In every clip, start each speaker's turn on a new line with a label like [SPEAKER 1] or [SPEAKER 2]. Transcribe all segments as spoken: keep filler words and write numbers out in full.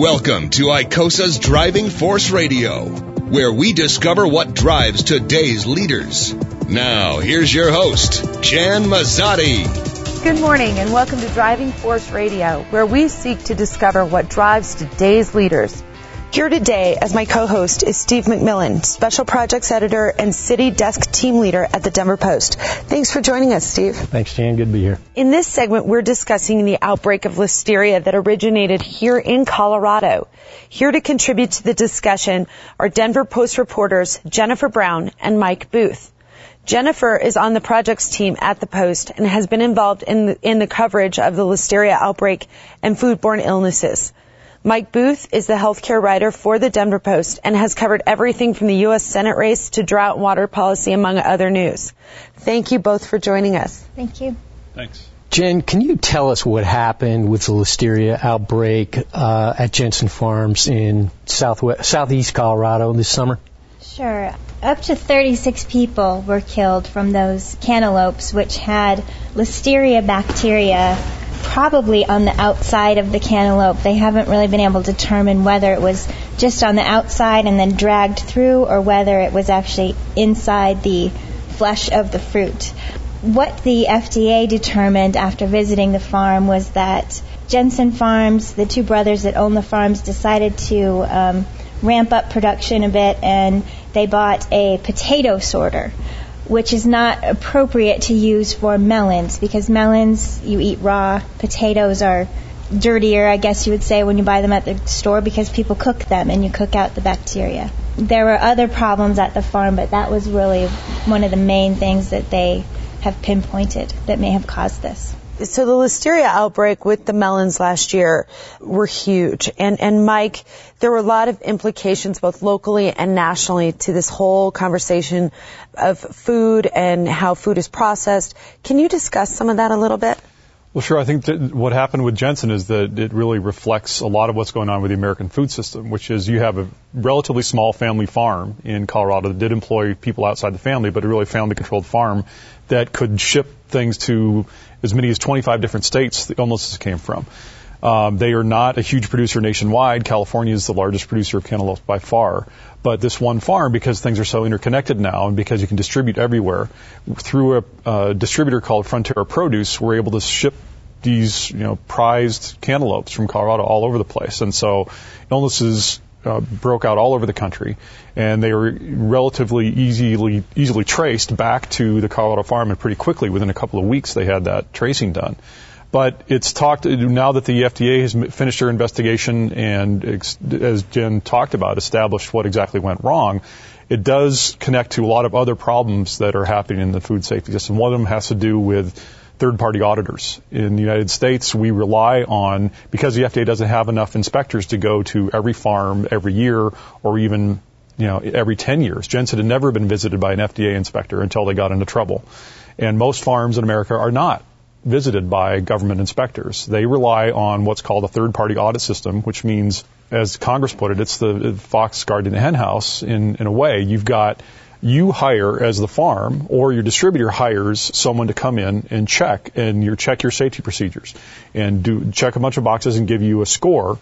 [SPEAKER 1] Welcome to ICOSA's Driving Force Radio, where we discover what drives today's leaders. Now, here's your host, Jan Mazzotti.
[SPEAKER 2] Good morning and welcome to Driving Force Radio, where we seek to discover what drives today's leaders. Here today as my co-host is Steve McMillan, Special Projects Editor and City Desk Team Leader at the Denver Post. Thanks for joining us, Steve.
[SPEAKER 3] Thanks, Jan. Good to be here.
[SPEAKER 2] In this segment, we're discussing the outbreak of listeria that originated here in Colorado. Here to contribute to the discussion are Denver Post reporters Jennifer Brown and Mike Booth. Jennifer is on the projects team at the Post and has been involved in the, in the coverage of the listeria outbreak and foodborne illnesses. Mike Booth is the healthcare writer for the Denver Post and has covered everything from the U S Senate race to drought and water policy, among other news. Thank you both for joining us.
[SPEAKER 4] Thank you.
[SPEAKER 3] Thanks. Jen, can you tell us what happened with the listeria outbreak uh, at Jensen Farms in southwest, southeast Colorado this summer?
[SPEAKER 4] Sure. Up to thirty-six people were killed from those cantaloupes, which had listeria bacteria probably on the outside of the cantaloupe. They haven't really been able to determine whether it was just on the outside and then dragged through or whether it was actually inside the flesh of the fruit. What the F D A determined after visiting the farm was that Jensen Farms, the two brothers that own the farms, decided to um, ramp up production a bit, and they bought a potato sorter, which is not appropriate to use for melons, because melons you eat raw. Potatoes are dirtier, I guess you would say, when you buy them at the store, because people cook them and you cook out the bacteria. There were other problems at the farm, but that was really one of the main things that they have pinpointed that may have caused this.
[SPEAKER 2] So the listeria outbreak with the melons last year were huge. And, and Mike, there were a lot of implications both locally and nationally to this whole conversation of food and how food is processed. Can you discuss some of that a little bit?
[SPEAKER 5] Well, sure. I think that what happened with Jensen is that it really reflects a lot of what's going on with the American food system, which is you have a relatively small family farm in Colorado that did employ people outside the family, but a really family-controlled farm that could ship things to as many as twenty-five different states the illnesses came from. Um, they are not a huge producer nationwide. California is the largest producer of cantaloupes by far. But this one farm, because things are so interconnected now and because you can distribute everywhere, through a uh, distributor called Frontera Produce, we're able to ship these, you know, prized cantaloupes from Colorado all over the place. And so illnesses uh, broke out all over the country, and they were relatively easily easily traced back to the Colorado farm, and pretty quickly, within a couple of weeks, they had that tracing done. But it's talked, now that the F D A has finished their investigation and, as Jen talked about, established what exactly went wrong, it does connect to a lot of other problems that are happening in the food safety system. One of them has to do with third-party auditors. In the United States, we rely on, because the F D A doesn't have enough inspectors to go to every farm every year or even, you know, every ten years. Jensen had never been visited by an F D A inspector until they got into trouble. And most farms in America are not visited by government inspectors. They rely on what's called a third-party audit system, which means, as Congress put it, it's the fox guarding the hen house in, in a way. You've got, you hire as the farm, or your distributor hires someone to come in and check, and you check your safety procedures, and do check a bunch of boxes and give you a score.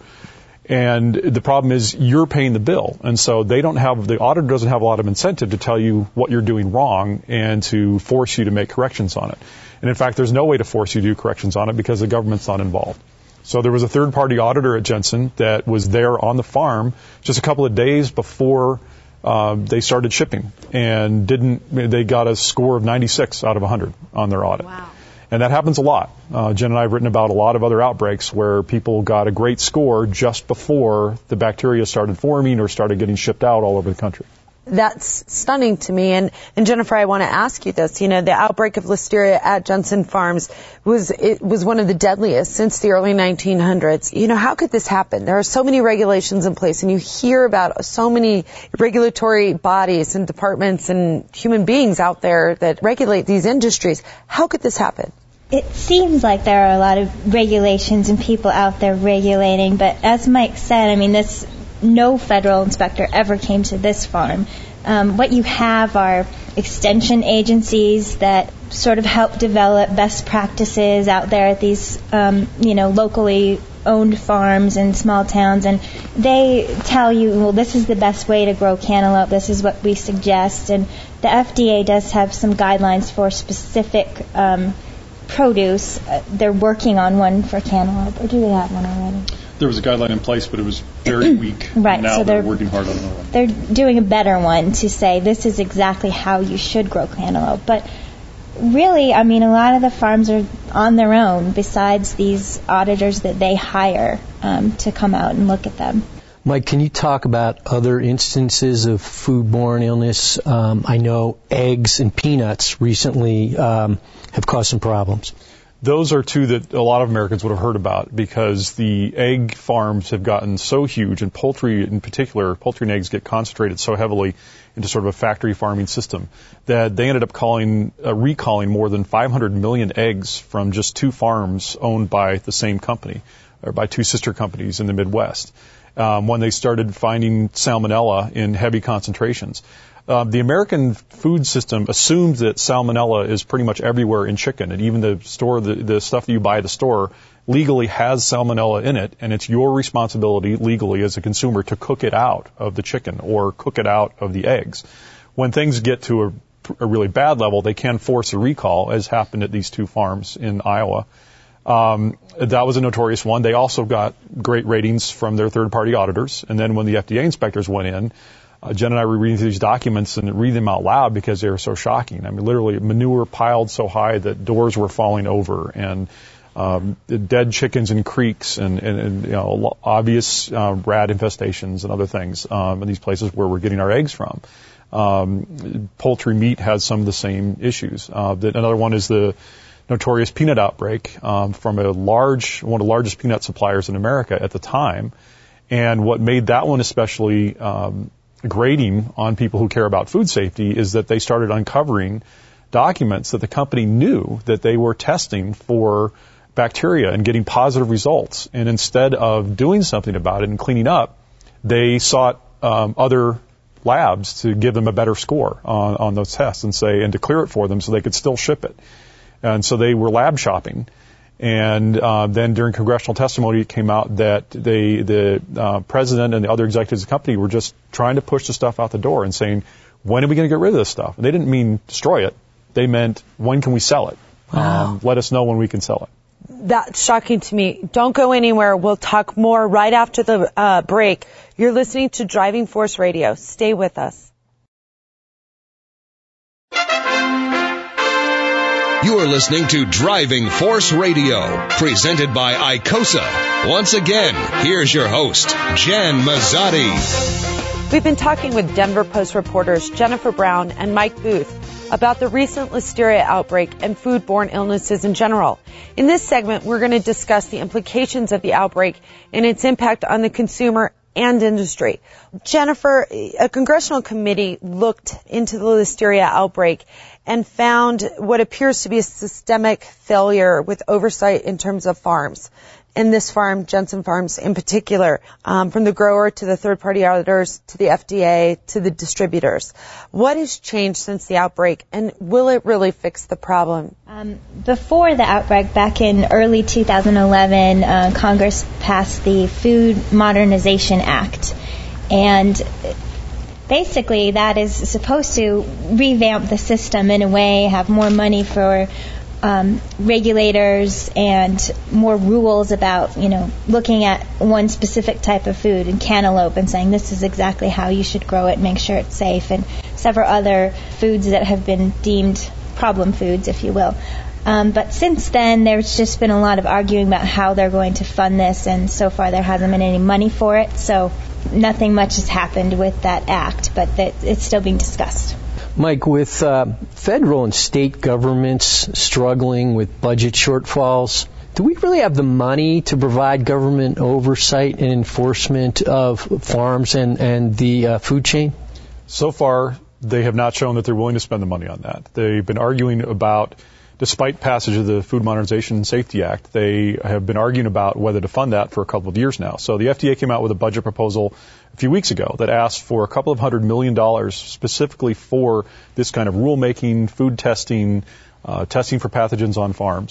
[SPEAKER 5] And the problem is you're paying the bill. And so they don't have, the auditor doesn't have a lot of incentive to tell you what you're doing wrong and to force you to make corrections on it. And in fact, there's no way to force you to do corrections on it because the government's not involved. So there was a third-party auditor at Jensen that was there on the farm just a couple of days before um, they started shipping, and didn't, they got a score of ninety-six out of one hundred on their audit.
[SPEAKER 2] Wow. And
[SPEAKER 5] that happens a lot. Uh, Jen and I have written about a lot of other outbreaks where people got a great score just before the bacteria started forming or started getting shipped out all over the country.
[SPEAKER 2] That's stunning to me. And, and Jennifer, I want to ask you this. You know, the outbreak of listeria at Jensen Farms was, it was one of the deadliest since the early nineteen hundreds. You know, how could this happen? There are so many regulations in place, and you hear about so many regulatory bodies and departments and human beings out there that regulate these industries. How could this happen?
[SPEAKER 4] It seems like there are a lot of regulations and people out there regulating, but as Mike said, I mean, this no federal inspector ever came to this farm. Um, what you have are extension agencies that sort of help develop best practices out there at these, um, you know, locally owned farms in small towns, and they tell you, well, this is the best way to grow cantaloupe, this is what we suggest, and the F D A does have some guidelines for specific um, produce. Uh, they're working on one for cantaloupe, or do they have one already?
[SPEAKER 5] There was a guideline in place, but it was very weak.
[SPEAKER 4] Right.
[SPEAKER 5] Now
[SPEAKER 4] so
[SPEAKER 5] they're,
[SPEAKER 4] they're
[SPEAKER 5] working hard on another one.
[SPEAKER 4] They're doing a better one to say this is exactly how you should grow cantaloupe. But really, I mean, a lot of the farms are on their own besides these auditors that they hire um, to come out and look at them.
[SPEAKER 3] Mike, can you talk about other instances of foodborne illness? Um, I know eggs and peanuts recently um, have caused some problems.
[SPEAKER 5] Those are two that a lot of Americans would have heard about because the egg farms have gotten so huge, and poultry in particular, poultry and eggs get concentrated so heavily into sort of a factory farming system that they ended up calling, uh, recalling more than five hundred million eggs from just two farms owned by the same company, or by two sister companies in the Midwest, um, when they started finding salmonella in heavy concentrations. Uh, the American food system assumes that salmonella is pretty much everywhere in chicken, and even the store, the, the stuff that you buy at the store legally has salmonella in it, and it's your responsibility legally as a consumer to cook it out of the chicken or cook it out of the eggs. When things get to a, a really bad level, they can force a recall, as happened at these two farms in Iowa. Um, that was a notorious one. They also got great ratings from their third-party auditors, and then when the F D A inspectors went in, Uh, Jen and I were reading through these documents and read them out loud because they were so shocking. I mean, literally, manure piled so high that doors were falling over, and um, dead chickens in creeks, and, and, and you know, obvious uh, rat infestations and other things um, in these places where we're getting our eggs from. Um, poultry meat has some of the same issues. Uh, that another one is the notorious peanut outbreak um, from a large, one of the largest peanut suppliers in America at the time. And what made that one especially um, grating on people who care about food safety is that they started uncovering documents that the company knew that they were testing for bacteria and getting positive results. And instead of doing something about it and cleaning up, they sought um, other labs to give them a better score on, on those tests and say, and to clear it for them so they could still ship it. And so they were lab shopping. And uh, then during congressional testimony, it came out that they, the uh, president and the other executives of the company were just trying to push the stuff out the door and saying, when are we going to get rid of this stuff? And they didn't mean destroy it. They meant, when can we sell it?
[SPEAKER 2] Wow.
[SPEAKER 5] Um, let us know when we can sell it.
[SPEAKER 2] That's shocking to me. Don't go anywhere. We'll talk more right after the uh, break. You're listening to Driving Force Radio. Stay with us.
[SPEAKER 1] You are listening to Driving Force Radio, presented by I C O S A. Once again, here's your host, Jen Mazzotti.
[SPEAKER 2] We've been talking with Denver Post reporters Jennifer Brown and Mike Booth about the recent listeria outbreak and foodborne illnesses in general. In this segment, we're going to discuss the implications of the outbreak and its impact on the consumer and industry. Jennifer, a congressional committee looked into the listeria outbreak and found what appears to be a systemic failure with oversight in terms of farms. And this farm, Jensen Farms in particular, um, from the grower to the third-party auditors to the F D A to the distributors. What has changed since the outbreak, and will it really fix the problem?
[SPEAKER 4] Um, before the outbreak, back in early two thousand eleven, uh, Congress passed the Food Modernization Act. And basically, that is supposed to revamp the system in a way, have more money for um, regulators and more rules about, you know, looking at one specific type of food, and cantaloupe, and saying this is exactly how you should grow it, make sure it's safe, and several other foods that have been deemed problem foods, if you will. Um, but since then, there's just been a lot of arguing about how they're going to fund this, and so far there hasn't been any money for it, so nothing much has happened with that act, but that it's still being discussed.
[SPEAKER 3] Mike, with uh, federal and state governments struggling with budget shortfalls, do we really have the money to provide government oversight and enforcement of farms and, and the uh, food chain?
[SPEAKER 5] So far, they have not shown that they're willing to spend the money on that. They've been arguing about, despite passage of the Food Modernization and Safety Act, they have been arguing about whether to fund that for a couple of years now. So the F D A came out with a budget proposal a few weeks ago that asked for a couple of hundred million dollars specifically for this kind of rulemaking, food testing, uh, testing for pathogens on farms.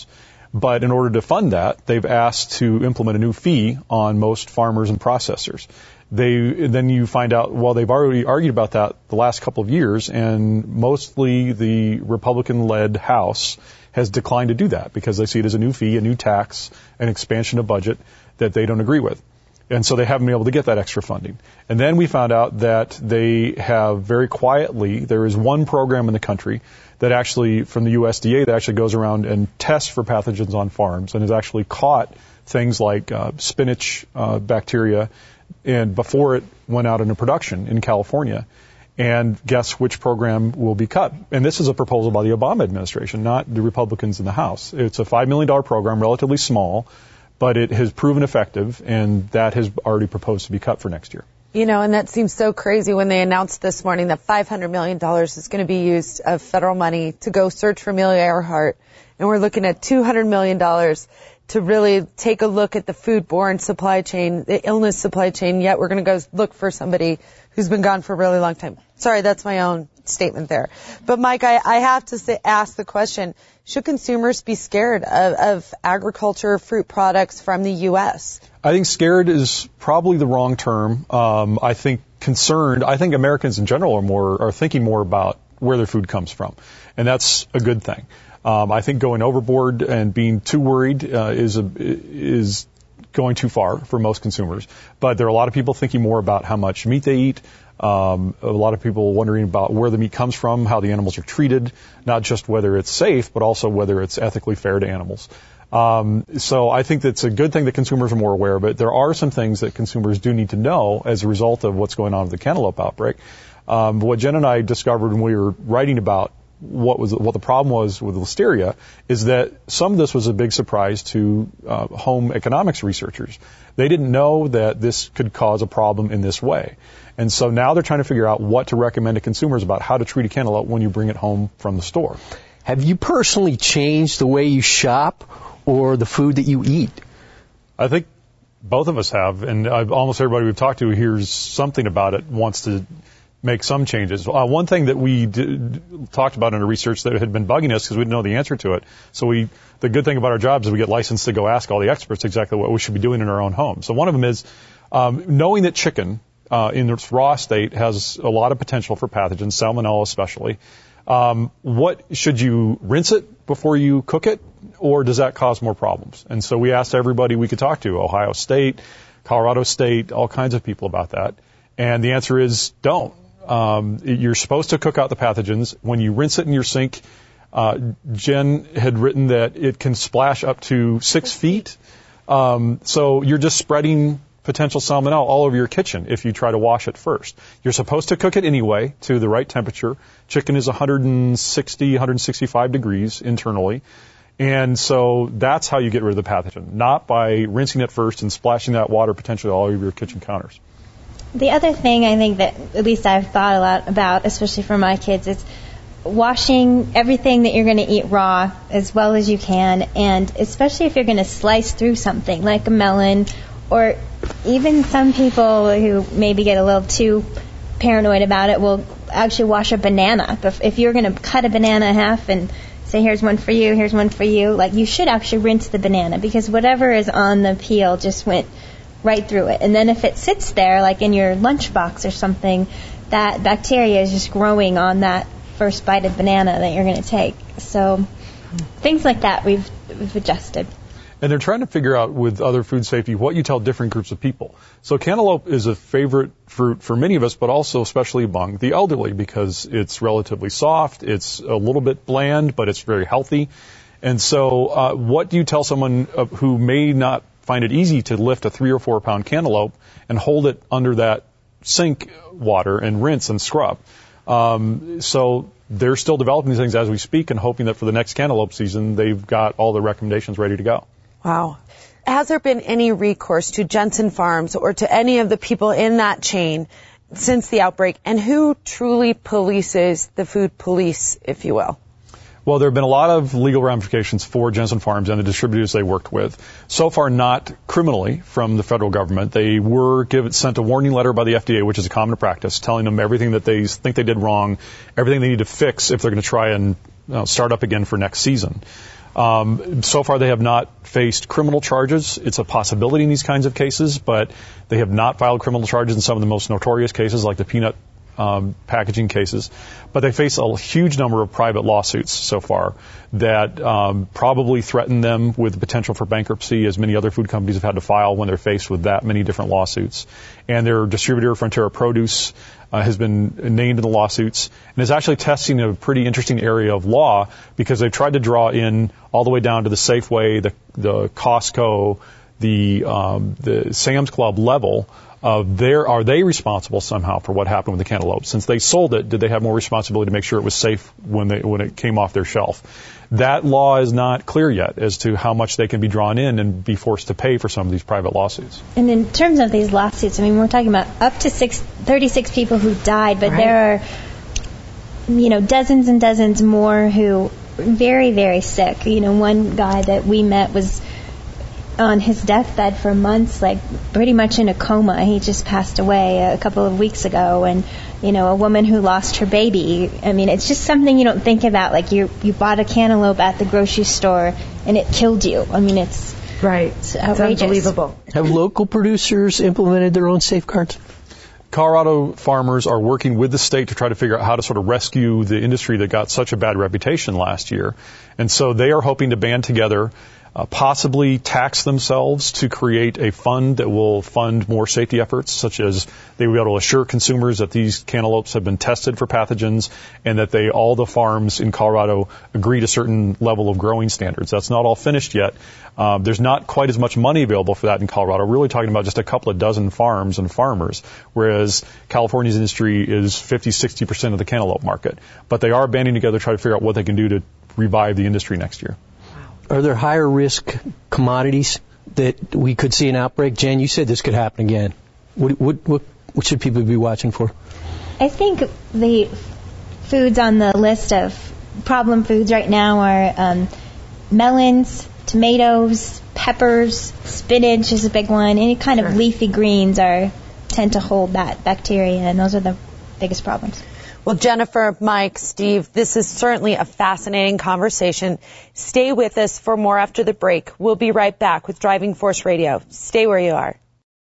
[SPEAKER 5] But in order to fund that, they've asked to implement a new fee on most farmers and processors. They, then you find out, well, they've already argued about that the last couple of years, and mostly the Republican-led House has declined to do that because they see it as a new fee, a new tax, an expansion of budget that they don't agree with. And so they haven't been able to get that extra funding. And then we found out that they have very quietly, there is one program in the country that actually, from the U S D A, that actually goes around and tests for pathogens on farms and has actually caught things like uh, spinach uh, bacteria and before it went out into production in California. And guess which program will be cut? And this is a proposal by the Obama administration, not the Republicans in the House. It's a five million dollars program, relatively small, but it has proven effective, and that has already proposed to be cut for next year.
[SPEAKER 2] You know, and that seems so crazy when they announced this morning that five hundred million dollars is going to be used of federal money to go search for Amelia Earhart. And we're looking at two hundred million dollars to really take a look at the foodborne supply chain, the illness supply chain, yet we're going to go look for somebody who's been gone for a really long time. Sorry, that's my own statement there. But, Mike, I, I have to say, ask the question, should consumers be scared of, of agriculture, fruit products from the U S?
[SPEAKER 5] I think scared is probably the wrong term. Um, I think concerned, I think Americans in general are more are thinking more about where their food comes from, and that's a good thing. Um, I think going overboard and being too worried uh, is a, is going too far for most consumers. But there are a lot of people thinking more about how much meat they eat. Um, a lot of people wondering about where the meat comes from, how the animals are treated, not just whether it's safe, but also whether it's ethically fair to animals. Um, so I think that's a good thing that consumers are more aware of it. There are some things that consumers do need to know as a result of what's going on with the cantaloupe outbreak. Um, what Jen and I discovered when we were writing about what was what the problem was with listeria is that some of this was a big surprise to uh, home economics researchers. They didn't know that this could cause a problem in this way. And so now they're trying to figure out what to recommend to consumers about how to treat a cantaloupe when you bring it home from the store.
[SPEAKER 3] Have you personally changed the way you shop or the food that you eat?
[SPEAKER 5] I think both of us have, and I've, almost everybody we've talked to hears something about it, wants to make some changes. Uh, one thing that we did, talked about in our research that had been bugging us because we didn't know the answer to it. So we, the good thing about our jobs is we get licensed to go ask all the experts exactly what we should be doing in our own home. So one of them is um, knowing that chicken uh, in its raw state has a lot of potential for pathogens, salmonella especially. Um, what should you rinse it before you cook it, or does that cause more problems? And so we asked everybody we could talk to, Ohio State, Colorado State, all kinds of people about that. And the answer is don't. Um, you're supposed to cook out the pathogens. When you rinse it in your sink, uh, Jen had written that it can splash up to six feet. Um, so you're just spreading potential salmonella all over your kitchen if you try to wash it first. You're supposed to cook it anyway to the right temperature. Chicken is one hundred sixty, one hundred sixty-five degrees internally. And so that's how you get rid of the pathogen, not by rinsing it first and splashing that water potentially all over your kitchen counters.
[SPEAKER 4] The other thing I think that at least I've thought a lot about, especially for my kids, is washing everything that you're going to eat raw as well as you can, and especially if you're going to slice through something like a melon, or even some people who maybe get a little too paranoid about it will actually wash a banana. If you're going to cut a banana in half and say, here's one for you, here's one for you, like you should actually rinse the banana, because whatever is on the peel just went right through it. And then if it sits there, like in your lunchbox or something, that bacteria is just growing on that first bite of banana that you're going to take. So things like that we've, we've adjusted.
[SPEAKER 5] And they're trying to figure out with other food safety what you tell different groups of people. So cantaloupe is a favorite fruit for many of us, but also especially among the elderly, because it's relatively soft, it's a little bit bland, but it's very healthy. And so uh, what do you tell someone uh, who may not find it easy to lift a three or four pound cantaloupe and hold it under that sink water and rinse and scrub? Um, so they're still developing these things as we speak and hoping that for the next cantaloupe season, they've got all the recommendations ready to go.
[SPEAKER 2] Wow. Has there been any recourse to Jensen Farms or to any of the people in that chain since the outbreak? And who truly polices the food police, if you will?
[SPEAKER 5] Well, there have been a lot of legal ramifications for Jensen Farms and the distributors they worked with. So far, not criminally from the federal government. They were given, sent a warning letter by the F D A, which is a common practice, telling them everything that they think they did wrong, everything they need to fix if they're going to try and you know, start up again for next season. Um, so far, they have not faced criminal charges. It's a possibility in these kinds of cases, but they have not filed criminal charges in some of the most notorious cases, like the peanut um, packaging cases. But they face a huge number of private lawsuits so far that um, probably threaten them with the potential for bankruptcy, as many other food companies have had to file when they're faced with that many different lawsuits. And their distributor, Frontera Produce, Uh, has been named in the lawsuits and is actually testing a pretty interesting area of law because they've tried to draw in all the way down to the Safeway, the, the Costco, the, um, the Sam's Club level of their, are they responsible somehow for what happened with the cantaloupe? Since they sold it, did they have more responsibility to make sure it was safe when they, when it came off their shelf? That law is not clear yet as to how much they can be drawn in and be forced to pay for some of these private lawsuits.
[SPEAKER 4] And in terms of these lawsuits, I mean, we're talking about up to six, thirty-six people who died, but right. there are, you know, dozens and dozens more who are very, very sick. You know, one guy that we met was on his deathbed for months, like pretty much in a coma. He just passed away a couple of weeks ago, and you know, a woman who lost her baby. I mean, it's just something you don't think about. Like you, you bought a cantaloupe at the grocery store and it killed you. I mean, it's
[SPEAKER 2] right.
[SPEAKER 4] It's outrageous.
[SPEAKER 2] It's unbelievable.
[SPEAKER 3] Have local producers implemented their own safeguards?
[SPEAKER 5] Colorado farmers are working with the state to try to figure out how to sort of rescue the industry that got such a bad reputation last year. And so they are hoping to band together, uh, possibly tax themselves to create a fund that will fund more safety efforts, such as they will be able to assure consumers that these cantaloupes have been tested for pathogens and that they, all the farms in Colorado agree to a certain level of growing standards. That's not all finished yet. Uh, there's not quite as much money available for that in Colorado. We're really talking about just a couple of dozen farms and farmers, whereas California's industry is fifty, sixty percent of the cantaloupe market. But they are banding together to try to figure out what they can do to revive the industry next year.
[SPEAKER 3] Are there higher risk commodities that we could see an outbreak? Jen, you said this could happen again. What, what, what, what should people be watching for?
[SPEAKER 4] I think the foods on the list of problem foods right now are um, melons, tomatoes, peppers, spinach is a big one. Any kind sure. of leafy greens are tend to hold that bacteria, and those are the biggest problems.
[SPEAKER 2] Well, Jennifer, Mike, Steve, this is certainly a fascinating conversation. Stay with us for more after the break. We'll be right back with Driving Force Radio. Stay where you are.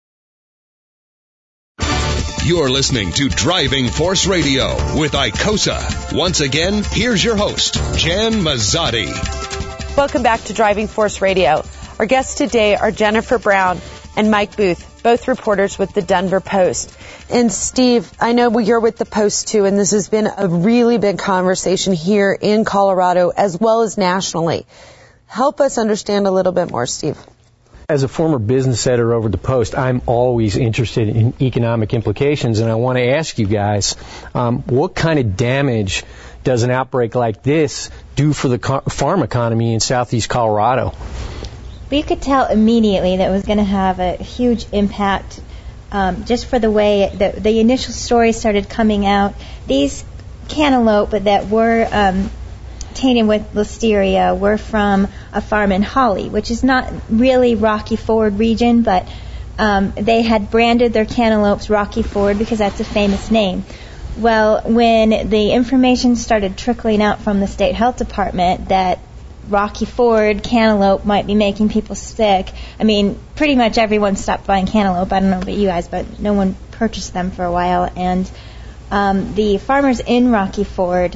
[SPEAKER 1] You're listening to Driving Force Radio with I C O S A. Once again, here's your host, Jan Mazzotti.
[SPEAKER 2] Welcome back to Driving Force Radio. Our guests today are Jennifer Brown and Mike Booth, both reporters with the Denver Post. And Steve, I know you're with the Post too, and this has been a really big conversation here in Colorado as well as nationally. Help us understand a little bit more, Steve.
[SPEAKER 3] As a former business editor over at the Post, I'm always interested in economic implications, and I want to ask you guys, um, what kind of damage does an outbreak like this do for the co- farm economy in southeast Colorado?
[SPEAKER 4] We could tell immediately that it was going to have a huge impact um, just for the way the, the initial stories started coming out. These cantaloupe that were um, tainted with listeria were from a farm in Holly, which is not really Rocky Ford region, but um, they had branded their cantaloupes Rocky Ford because that's a famous name. Well, when the information started trickling out from the state health department that Rocky Ford cantaloupe might be making people sick, I mean, pretty much everyone stopped buying cantaloupe. I don't know about you guys, but no one purchased them for a while. And um, the farmers in Rocky Ford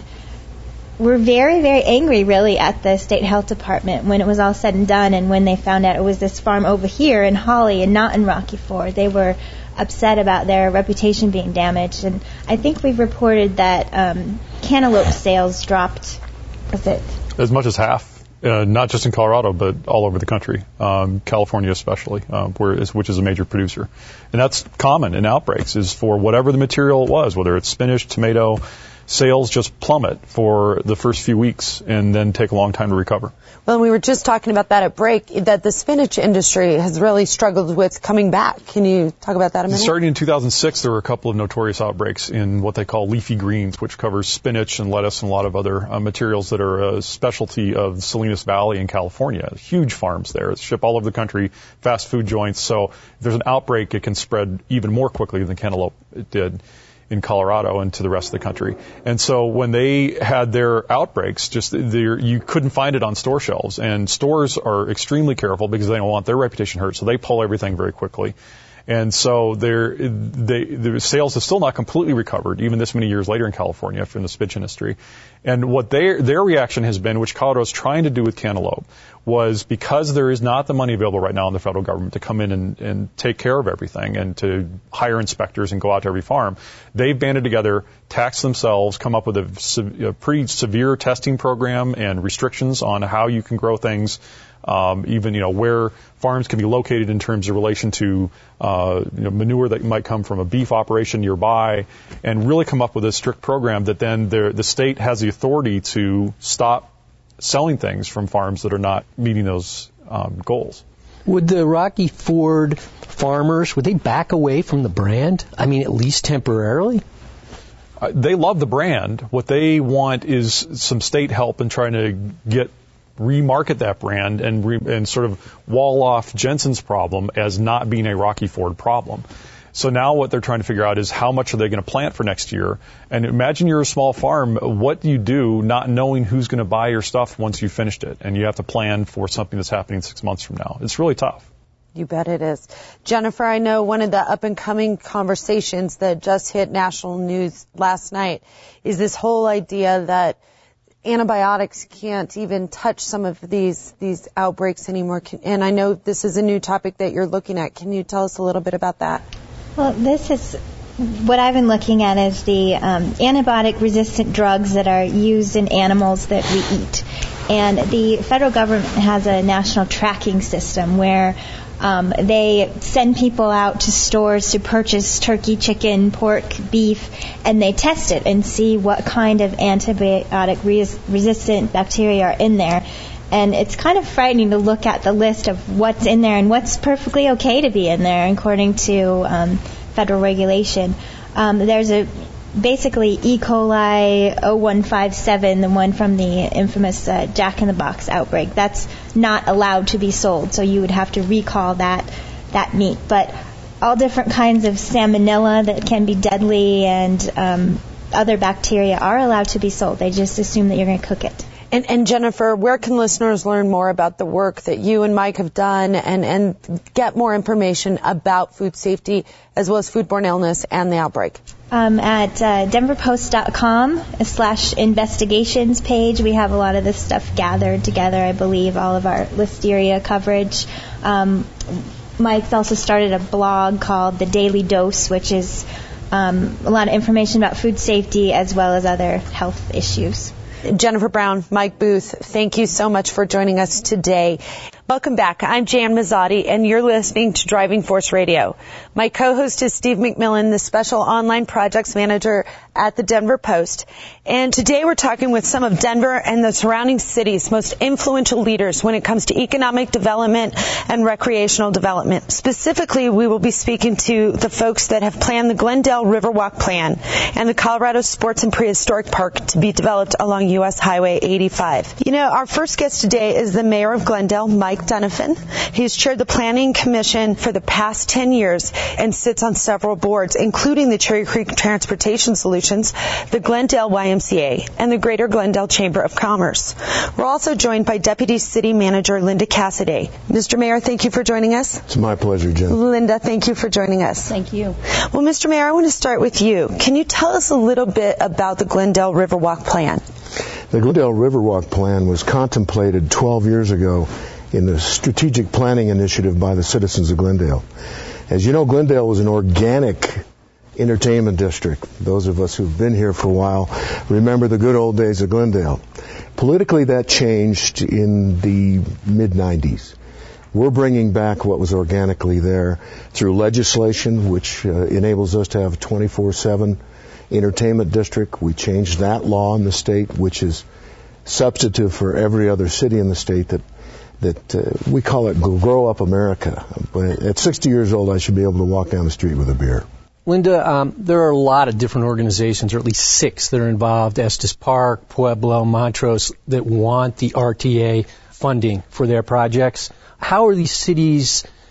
[SPEAKER 4] were very, very angry, really, at the state health department when it was all said and done, and when they found out it was this farm over here in Holly and not in Rocky Ford. They were upset about their reputation being damaged. And I think we've reported that um, cantaloupe sales dropped, was it?
[SPEAKER 5] As much as half. Uh, not just in Colorado, but all over the country, um, California especially, um, where is, which is a major producer. And that's common in outbreaks, is for whatever the material it was, whether it's spinach, tomato, sales just plummet for the first few weeks and then take a long time to recover.
[SPEAKER 2] Well, we were just talking about that at break, that the spinach industry has really struggled with coming back. Can you talk about that a minute?
[SPEAKER 5] Starting in two thousand six, there were a couple of notorious outbreaks in what they call leafy greens, which covers spinach and lettuce and a lot of other uh, materials that are a specialty of Salinas Valley in California. Huge farms there. They ship all over the country, fast food joints. So if there's an outbreak, it can spread even more quickly than cantaloupe it did. in Colorado and to the rest of the country. And so when they had their outbreaks, just there, you couldn't find it on store shelves. And stores are extremely careful because they don't want their reputation hurt, so they pull everything very quickly. And so their they, the sales have still not completely recovered, even this many years later in California from the spitch industry. And what their their reaction has been, which Colorado is trying to do with cantaloupe, was because there is not the money available right now in the federal government to come in and, and take care of everything and to hire inspectors and go out to every farm, they've banded together, taxed themselves, come up with a, a pretty severe testing program and restrictions on how you can grow things. Um, even, you know, where farms can be located in terms of relation to, uh, you know, manure that might come from a beef operation nearby, and really come up with a strict program that then the state has the authority to stop selling things from farms that are not meeting those um, goals.
[SPEAKER 3] Would the Rocky Ford farmers, would they back away from the brand? I mean, at least temporarily?
[SPEAKER 5] Uh, they love the brand. What they want is some state help in trying to get remarket that brand and re, and sort of wall off Jensen's problem as not being a Rocky Ford problem. So now what they're trying to figure out is how much are they going to plant for next year. And imagine you're a small farm. What do you do not knowing who's going to buy your stuff once you've finished it? And you have to plan for something that's happening six months from now. It's really tough.
[SPEAKER 2] You bet it is. Jennifer, I know one of the up-and-coming conversations that just hit national news last night is this whole idea that antibiotics can't even touch some of these these outbreaks anymore. And I know this is a new topic that you're looking at. Can you tell us a little bit about that?
[SPEAKER 4] Well, this is what I've been looking at is the um, antibiotic-resistant drugs that are used in animals that we eat. And the federal government has a national tracking system where Um, they send people out to stores to purchase turkey, chicken, pork, beef, and they test it and see what kind of antibiotic-resistant bacteria are in there. And it's kind of frightening to look at the list of what's in there and what's perfectly okay to be in there according to um, federal regulation. Um, there's a basically E. coli oh one five seven, the one from the infamous uh, Jack in the Box outbreak. That's not allowed to be sold, so you would have to recall that that meat. But all different kinds of salmonella that can be deadly and um, other bacteria are allowed to be sold. They just assume that you're going to cook it.
[SPEAKER 2] And, and Jennifer, where can listeners learn more about the work that you and Mike have done and, and get more information about food safety as well as foodborne illness and the outbreak?
[SPEAKER 4] Um, at uh, denver post dot com slash investigations page, we have a lot of this stuff gathered together, I believe, all of our listeria coverage. Um, Mike's also started a blog called The Daily Dose, which is um, a lot of information about food safety as well as other health issues.
[SPEAKER 2] Jennifer Brown, Mike Booth, thank you so much for joining us today. Welcome back. I'm Jan Mazzotti, and you're listening to Driving Force Radio. My co-host is Steve McMillan, the Special Online Projects Manager at the Denver Post. And today we're talking with some of Denver and the surrounding cities' most influential leaders when it comes to economic development and recreational development. Specifically, we will be speaking to the folks that have planned the Glendale Riverwalk Plan and the Colorado Sports and Prehistoric Park to be developed along U S Highway eighty-five. You know, our first guest today is the Mayor of Glendale, Mike Donovan. He's chaired the Planning Commission for the past ten years and sits on several boards, including the Cherry Creek Transportation Solutions, the Glendale Y M C A, and the Greater Glendale Chamber of Commerce. We're also joined by Deputy City Manager Linda Cassidy. Mister Mayor, thank you for joining us.
[SPEAKER 6] It's my pleasure, Jen.
[SPEAKER 2] Linda, thank you for joining us.
[SPEAKER 7] Thank you.
[SPEAKER 2] Well, Mister Mayor, I want to start with you. Can you tell us a little bit about the Glendale Riverwalk Plan?
[SPEAKER 6] The Glendale Riverwalk Plan was contemplated twelve years ago in the Strategic Planning Initiative by the citizens of Glendale. As you know, Glendale was an organic entertainment district. Those of us who've been here for a while remember the good old days of Glendale. Politically, that changed in the mid nineties. We're bringing back what was organically there through legislation, which uh, enables us to have a twenty-four seven entertainment district. We changed that law in the state, which is substantive for every other city in the state, that that uh, we call it Grow Up America. But at sixty years old, I should be able to walk down the street with a beer.
[SPEAKER 3] Linda, um, there are a lot of different organizations, or at least six, that are involved, Estes Park, Pueblo, Montrose, that want the R T A funding for their projects. How are these cities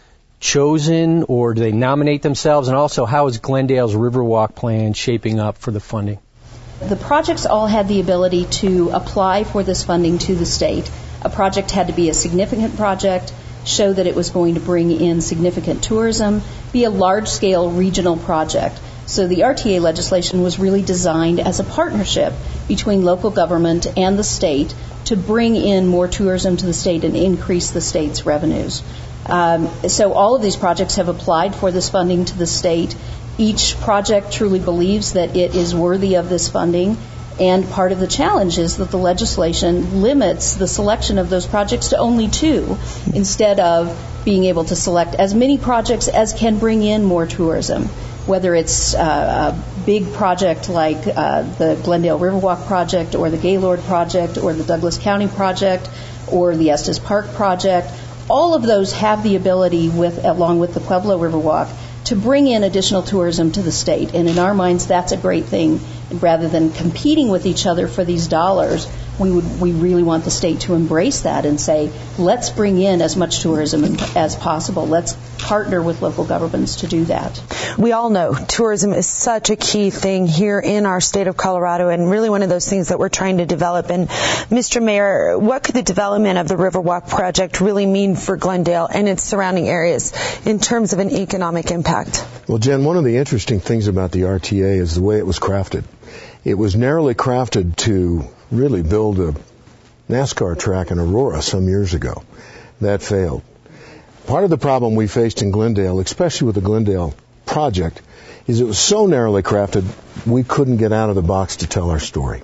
[SPEAKER 3] chosen, or do they nominate themselves? And also, how is Glendale's Riverwalk plan shaping up for the funding?
[SPEAKER 7] The projects all had the ability to apply for this funding to the state. A project had to be a significant project, show that it was going to bring in significant tourism, be a large-scale regional project. So the R T A legislation was really designed as a partnership between local government and the state to bring in more tourism to the state and increase the state's revenues. Um, so all of these projects have applied for this funding to the state. Each project truly believes that it is worthy of this funding, and part of the challenge is that the legislation limits the selection of those projects to only two, instead of being able to select as many projects as can bring in more tourism. Whether it's uh, a big project like uh, the Glendale Riverwalk project or the Gaylord project or the Douglas County project or the Estes Park project, all of those have the ability, with along with the Pueblo Riverwalk, to bring in additional tourism to the state. And in our minds, that's a great thing. And rather than competing with each other for these dollars, we would we really want the state to embrace that and say, let's bring in as much tourism as possible. Let's partner with local governments to do that.
[SPEAKER 2] We all know tourism is such a key thing here in our state of Colorado, and really one of those things that we're trying to develop. And Mister Mayor, what could the development of the Riverwalk project really mean for Glendale and its surrounding areas in terms of an economic impact?
[SPEAKER 6] Well, Jen, one of the interesting things about the R T A is the way it was crafted. It was narrowly crafted to really build a NASCAR track in Aurora some years ago. That failed. Part of the problem we faced in Glendale, especially with the Glendale project, is it was so narrowly crafted we couldn't get out of the box to tell our story.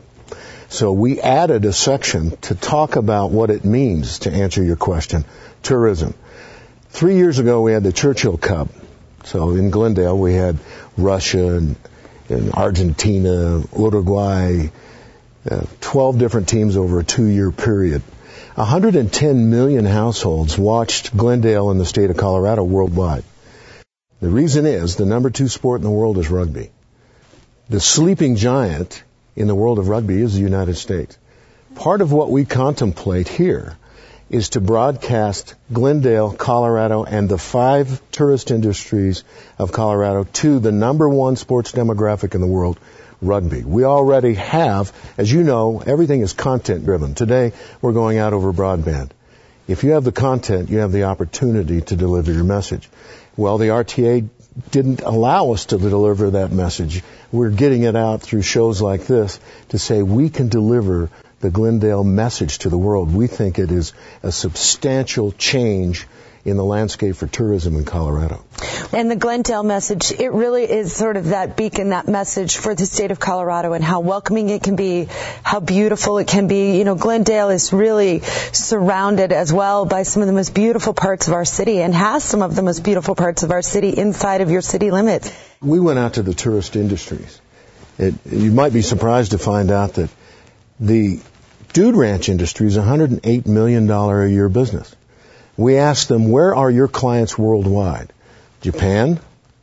[SPEAKER 6] So we added a section to talk about what it means, to answer your question, tourism. Three years ago we had the Churchill Cup. So in Glendale we had Russia and, and Argentina, Uruguay, uh, twelve different teams over a two-year period. one hundred ten million households watched Glendale in the state of Colorado worldwide. The reason is the number two sport in the world is rugby. The sleeping giant in the world of rugby is the United States. Part of what we contemplate here is to broadcast Glendale, Colorado, and the five tourist industries of Colorado to the number one sports demographic in the world, rugby. We already have, as you know, everything is content driven. Today, we're going out over broadband. If you have the content, you have the opportunity to deliver your message. Well, the R T A didn't allow us to deliver that message. We're getting it out through shows like this to say we can deliver the Glendale message to the world. We think it is a substantial change in the landscape for tourism in Colorado.
[SPEAKER 2] And the Glendale message, it really is sort of that beacon, that message for the state of Colorado and how welcoming it can be, how beautiful it can be. You know, Glendale is really surrounded as well by some of the most beautiful parts of our city and has some of the most beautiful parts of our city inside of your city limits.
[SPEAKER 6] We went out to the tourist industries. It, you might be surprised to find out that the Dude Ranch industry is a one hundred eight million dollars a year business. We asked them, where are your clients worldwide? Japan,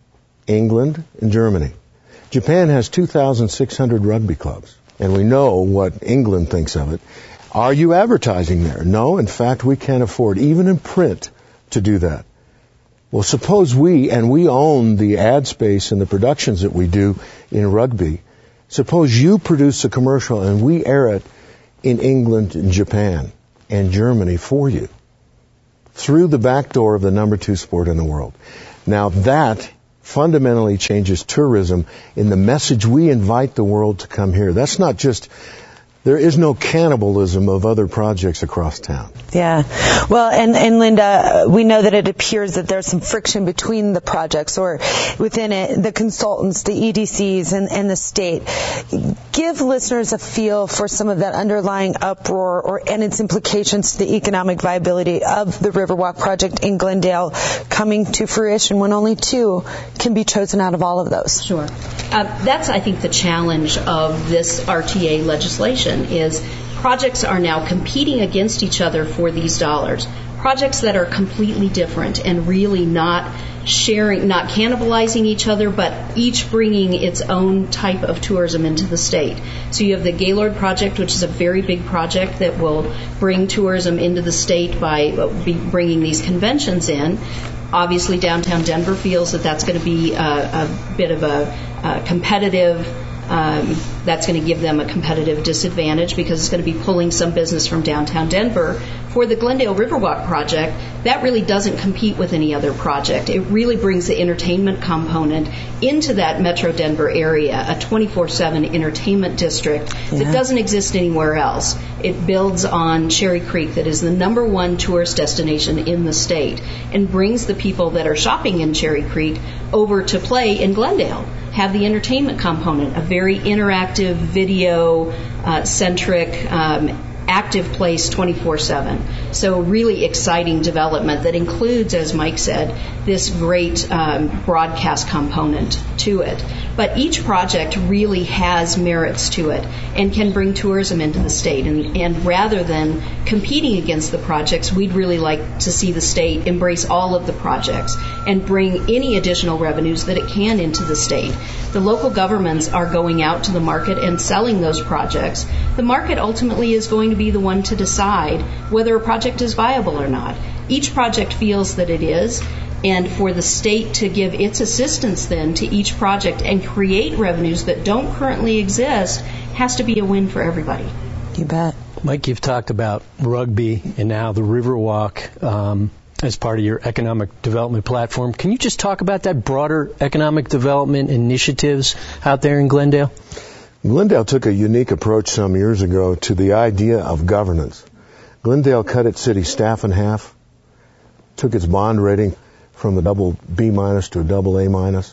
[SPEAKER 6] England, and Germany. Japan has two thousand six hundred rugby clubs, and we know what England thinks of it. Are you advertising there? No, in fact, we can't afford, even in print, to do that. Well, suppose we, and we own the ad space and the productions that we do in rugby, suppose you produce a commercial and we air it in England and Japan and Germany for you, through the back door of the number two sport in the world. Now that fundamentally changes tourism in the message we invite the world to come here. That's not just, there is no cannibalism of other projects across town.
[SPEAKER 2] Yeah. Well, and, and Linda, we know that it appears that there's some friction between the projects or within it, the consultants, the E D Cs, and, and the state. Give listeners a feel for some of that underlying uproar or and its implications to the economic viability of the Riverwalk project in Glendale coming to fruition when only two can be chosen out of all of those.
[SPEAKER 7] Sure. Uh, that's, I think, the challenge of this R T A legislation is projects are now competing against each other for these dollars. Projects that are completely different and really not sharing, not cannibalizing each other, but each bringing its own type of tourism into the state. So you have the Gaylord project, which is a very big project that will bring tourism into the state by bringing these conventions in. Obviously, downtown Denver feels that that's going to be a, a bit of a, a competitive, um, that's going to give them a competitive disadvantage because it's going to be pulling some business from downtown Denver. For the Glendale Riverwalk project, that really doesn't compete with any other project. It really brings the entertainment component into that Metro Denver area, a twenty-four seven entertainment district yeah. that doesn't exist anywhere else. It builds on Cherry Creek, that is the number one tourist destination in the state, and brings the people that are shopping in Cherry Creek over to play in Glendale. Have the entertainment component, a very interactive, video-centric, um, active place twenty-four seven. So really exciting development that includes, as Mike said, this great um, broadcast component to it. But each project really has merits to it and can bring tourism into the state. And, and rather than competing against the projects, we'd really like to see the state embrace all of the projects and bring any additional revenues that it can into the state. The local governments are going out to the market and selling those projects. The market ultimately is going to be the one to decide whether a project is viable or not. Each project feels that it is, and for the state to give its assistance then to each project and create revenues that don't currently exist has to be a win for everybody.
[SPEAKER 2] You bet.
[SPEAKER 3] Mike, you've talked about rugby and now the Riverwalk um, as part of your economic development platform. Can you just talk about that broader economic development initiatives out there in Glendale?
[SPEAKER 6] Glendale took a unique approach some years ago to the idea of governance. Glendale cut its city staff in half, took its bond rating from a double B minus to a double A minus.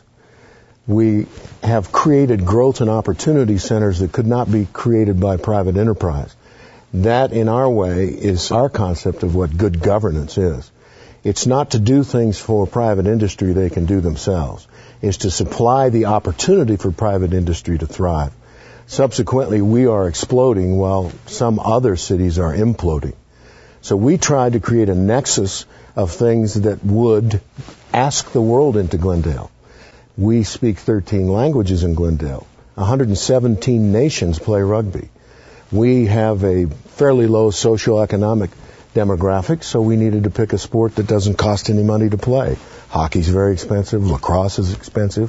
[SPEAKER 6] We have created growth and opportunity centers that could not be created by private enterprise. That, in our way, is our concept of what good governance is. It's not to do things for private industry they can do themselves. It's to supply the opportunity for private industry to thrive. Subsequently, we are exploding while some other cities are imploding. So we tried to create a nexus of things that would ask the world into Glendale. We speak thirteen languages in Glendale. one hundred seventeen nations play rugby. We have a fairly low socioeconomic demographic, so we needed to pick a sport that doesn't cost any money to play. Hockey's very expensive, lacrosse is expensive,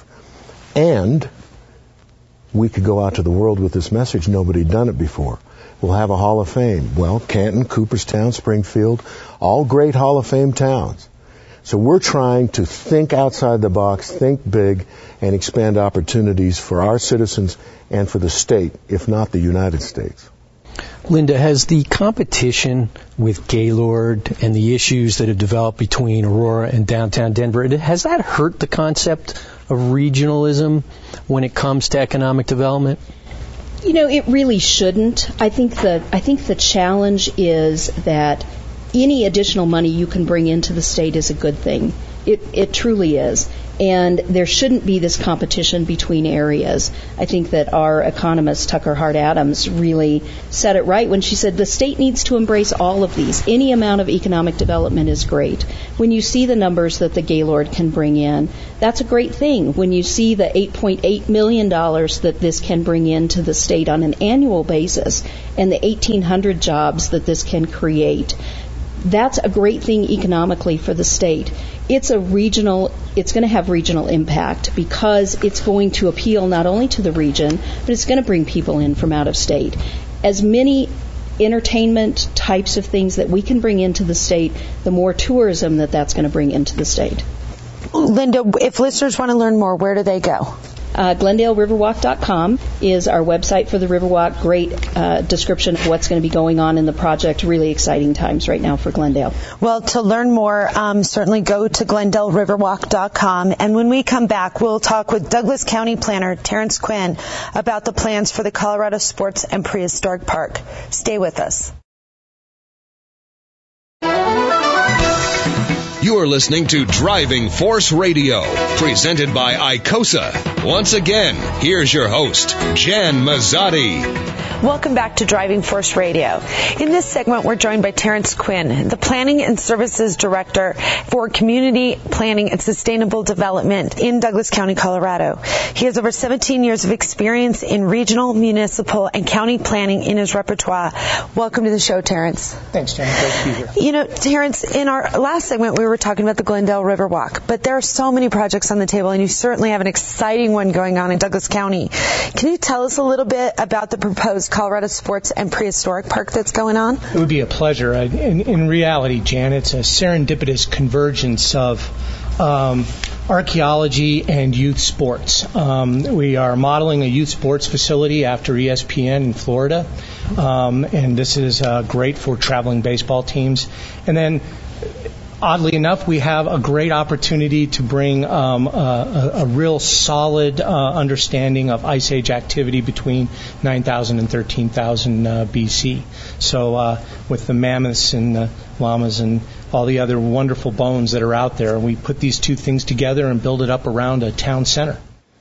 [SPEAKER 6] and we could go out to the world with this message. Nobody had done it before. We'll have a Hall of Fame. Well, Canton, Cooperstown, Springfield, all great Hall of Fame towns. So we're trying to think outside the box, think big, and expand opportunities for our citizens and for the state, if not the United States.
[SPEAKER 3] Linda, has the competition with Gaylord and the issues that have developed between Aurora and downtown Denver, has that hurt the concept of regionalism when it comes to economic development?
[SPEAKER 7] You know, it really shouldn't. I think the I think the challenge is that any additional money you can bring into the state is a good thing. It it truly is. And there shouldn't be this competition between areas. I think that our economist, Tucker Hart-Adams, really said it right when she said the state needs to embrace all of these. Any amount of economic development is great. When you see the numbers that the Gaylord can bring in, that's a great thing. When you see the eight point eight million dollars that this can bring into the state on an annual basis and the eighteen hundred jobs that this can create, that's a great thing economically for the state. It's a regional, it's going to have regional impact because it's going to appeal not only to the region, but it's going to bring people in from out of state. As many entertainment types of things that we can bring into the state, the more tourism that that's going to bring into the state.
[SPEAKER 2] Linda, if listeners want to learn more, where do they go?
[SPEAKER 7] Uh, Glendale Riverwalk dot com is our website for the Riverwalk. Great uh, description of what's going to be going on in the project. Really exciting times right now for Glendale.
[SPEAKER 2] Well, to learn more, um, certainly go to Glendale Riverwalk dot com. And when we come back, we'll talk with Douglas County Planner Terrence Quinn about the plans for the Colorado Sports and Prehistoric Park. Stay with us.
[SPEAKER 1] You are listening to Driving Force Radio, presented by ICOSA. Once again, here's your host, Jan Mazzotti.
[SPEAKER 2] Welcome back to Driving Force Radio. In this segment, we're joined by Terrence Quinn, the Planning and Services Director for Community Planning and Sustainable Development in Douglas County, Colorado. He has over seventeen years of experience in regional, municipal, and county planning in his repertoire. Welcome to the show, Terrence.
[SPEAKER 8] Thanks, Jan. Great to be here.
[SPEAKER 2] You know, Terrence, in our last segment, we were we're talking about the Glendale Riverwalk, but there are so many projects on the table, and you certainly have an exciting one going on in Douglas County. Can you tell us a little bit about the proposed Colorado Sports and Prehistoric Park that's going on?
[SPEAKER 8] It would be a pleasure. In, in reality, Jan, it's a serendipitous convergence of um, archaeology and youth sports. Um, we are modeling a youth sports facility after E S P N in Florida, um, and this is uh, great for traveling baseball teams. And then, oddly enough, we have a great opportunity to bring um, a, a real solid uh, understanding of Ice Age activity between nine thousand and thirteen thousand uh, B C. So uh, with the mammoths and the llamas and all the other wonderful bones that are out there, we put these two things together and build it up around a town center.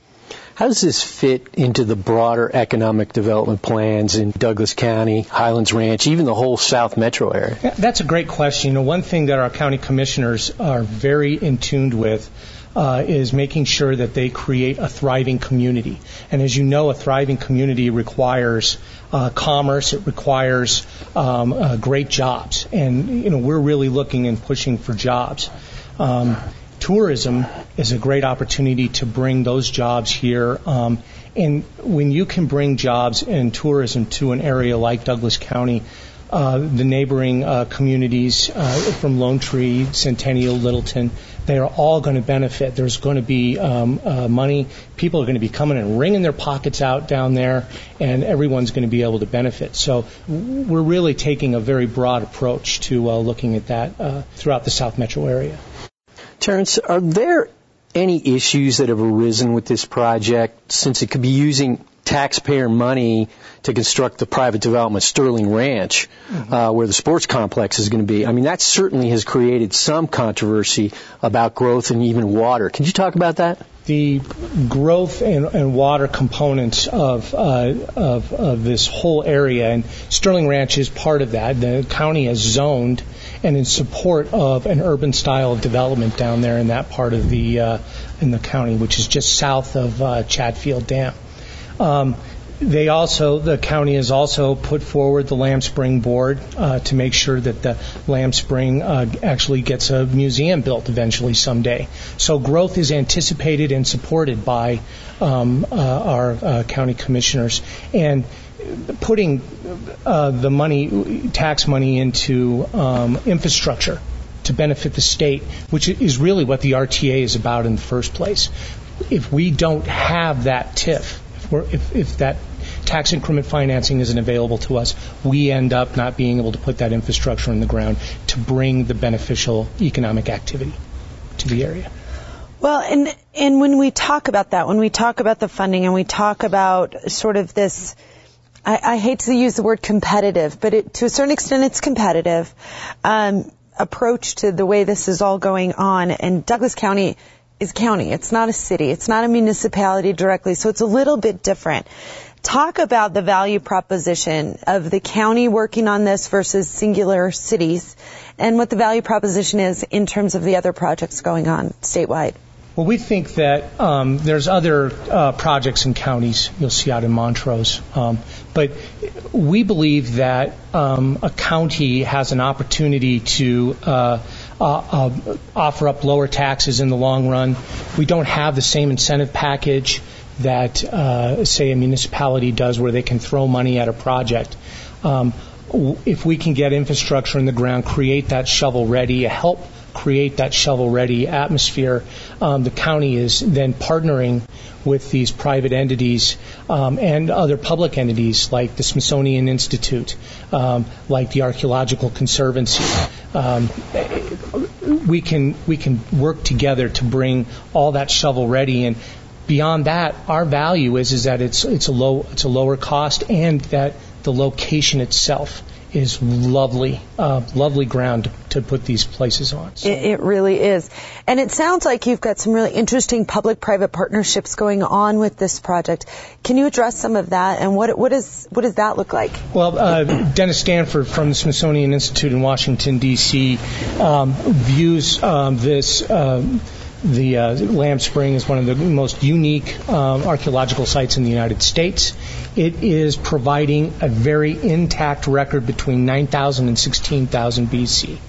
[SPEAKER 3] How does this fit into the broader economic development plans in Douglas County, Highlands Ranch, even the whole South Metro area?
[SPEAKER 8] That's a great question. You know, one thing that our county commissioners are very in tune with uh, is making sure that they create a thriving community. And as you know, a thriving community requires uh, commerce. It requires um, uh, great jobs. And, you know, we're really looking and pushing for jobs. Um, tourism is a great opportunity to bring those jobs here. Um, and when you can bring jobs and tourism to an area like Douglas County, uh, the neighboring uh, communities uh, from Lone Tree, Centennial, Littleton, they are all going to benefit. There's going to be um, uh, money. People are going to be coming and wringing their pockets out down there, and everyone's going to be able to benefit. So we're really taking a very broad approach to uh, looking at that uh, throughout the South Metro area.
[SPEAKER 3] Terrence, are there any issues that have arisen with this project, since it could be using taxpayer money to construct the private development Sterling Ranch, mm-hmm. uh, where the sports complex is going to be? I mean, that certainly has created some controversy about growth and even water. Can you talk about that?
[SPEAKER 8] The growth and, and water components of, uh, of of this whole area, and Sterling Ranch is part of that. The county has zoned and in support of an urban style of development down there in that part of the uh, in the county, which is just south of uh, Chatfield Dam. Um, They also, the county has also put forward the Lamb Spring Board uh, to make sure that the Lamb Spring uh, actually gets a museum built eventually someday. So growth is anticipated and supported by um, uh, our uh, county commissioners. And putting uh, the money, tax money into um, infrastructure to benefit the state, which is really what the R T A is about in the first place. If we don't have that T I F, If, if that tax increment financing isn't available to us, we end up not being able to put that infrastructure in the ground to bring the beneficial economic activity to the area.
[SPEAKER 2] Well, and and when we talk about that, when we talk about the funding and we talk about sort of this, I, I hate to use the word competitive, but it, to a certain extent it's competitive, um, approach to the way this is all going on. And Douglas County is county. It's not a city. It's not a municipality directly, so it's a little bit different. Talk about the value proposition of the county working on this versus singular cities, and what the value proposition is in terms of the other projects going on statewide.
[SPEAKER 8] Well, we think that um, there's other uh, projects in counties you'll see out in Montrose, um, but we believe that um, a county has an opportunity to uh, uh, uh, offer up lower taxes in the long run. We don't have the same incentive package that, uh, say, a municipality does, where they can throw money at a project. Um, if we can get infrastructure in the ground, create that shovel-ready, help create that shovel-ready atmosphere, um, the county is then partnering with these private entities um, and other public entities like the Smithsonian Institute, um, like the Archaeological Conservancy. Um, we can we can work together to bring all that shovel-ready. And beyond that, our value is is that it's it's a low it's a lower cost, and that the location itself is lovely, uh, lovely ground to, to put these places on. So.
[SPEAKER 2] It, it really is. And it sounds like you've got some really interesting public-private partnerships going on with this project. Can you address some of that, and what what is what does that look like?
[SPEAKER 8] Well, uh, Dennis Stanford from the Smithsonian Institute in Washington, D C, um, views um, this um, the uh, Lamb Spring is one of the most unique um, archaeological sites in the United States. It is providing a very intact record between nine thousand and sixteen thousand B C.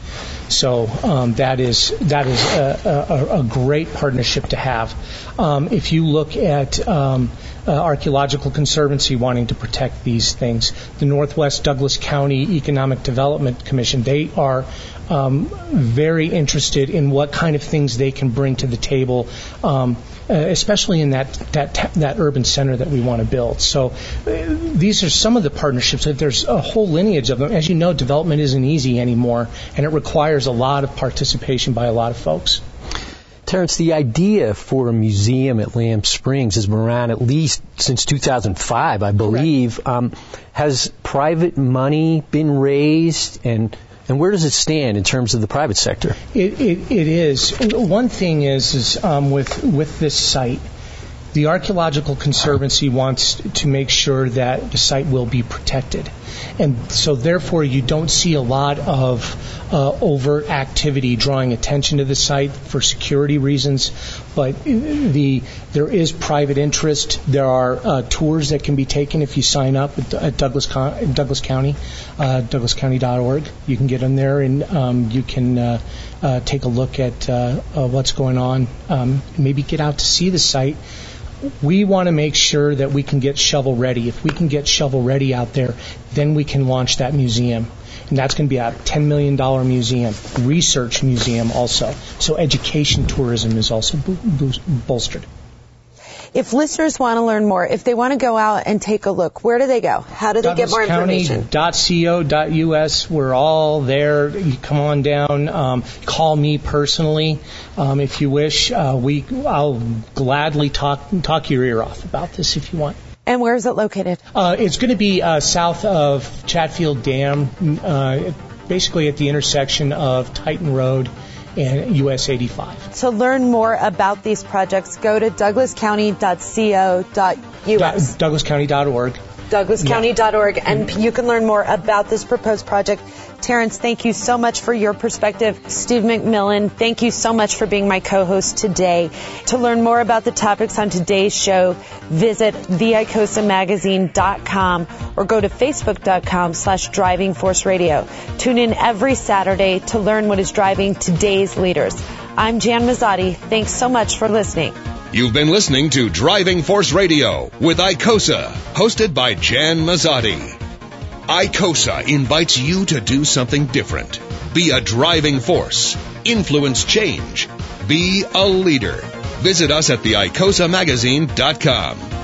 [SPEAKER 8] So um, that is that is a, a, a great partnership to have. Um, if you look at um, uh, Archaeological Conservancy wanting to protect these things, the Northwest Douglas County Economic Development Commission, they are um, very interested in what kind of things they can bring to the table, um, uh, especially in that, that that urban center that we want to build. So uh, these are some of the partnerships. There's a whole lineage of them. As you know, development isn't easy anymore, and it requires a lot of participation by a lot of folks.
[SPEAKER 3] Terrence, the idea for a museum at Lamb Springs has been around at least since two thousand five, I believe. Um, has private money been raised, and and where does it stand in terms of the private sector?
[SPEAKER 8] It, it, it is. One thing is, is um, with with this site, the Archaeological Conservancy wants to make sure that the site will be protected. And so therefore you don't see a lot of uh, overt activity drawing attention to the site for security reasons. But the there is private interest. There are uh, tours that can be taken if you sign up at, at Douglas, Douglas County, uh, douglas county dot org. You can get in there and um, you can uh, uh, take a look at uh, uh, what's going on. Um, maybe get out to see the site. We want to make sure that we can get shovel ready. If we can get shovel ready out there, then we can launch that museum. And that's going to be a ten million dollars museum, research museum also. So education tourism is also bo- bo- bolstered.
[SPEAKER 2] If listeners want to learn more, if they want to go out and take a look, where do they go? How do they get more information?
[SPEAKER 8] douglas county dot co dot u s. We're all there. You come on down. Um, call me personally um, if you wish. Uh, we, I'll gladly talk talk your ear off about this if you want.
[SPEAKER 2] And where is it located?
[SPEAKER 8] Uh, it's going to be uh, south of Chatfield Dam, uh, basically at the intersection of Titan Road and U S eighty-five.
[SPEAKER 2] To learn more about these projects, go to douglas county dot co dot u s.
[SPEAKER 8] douglas county dot org.
[SPEAKER 2] douglas county dot org, and you can learn more about this proposed project. Terrence, thank you so much for your perspective. Steve McMillan, thank you so much for being my co-host today. To learn more about the topics on today's show, visit the I C O S A magazine dot com or go to facebook dot com slash driving force radio. Tune in every Saturday to learn what is driving today's leaders. I'm Jan Mazzotti. Thanks so much for listening.
[SPEAKER 1] You've been listening to Driving Force Radio with I C O S A, hosted by Jan Mazzotti. I C O S A invites you to do something different. Be a driving force. Influence change. Be a leader. Visit us at the I C O S A magazine dot com.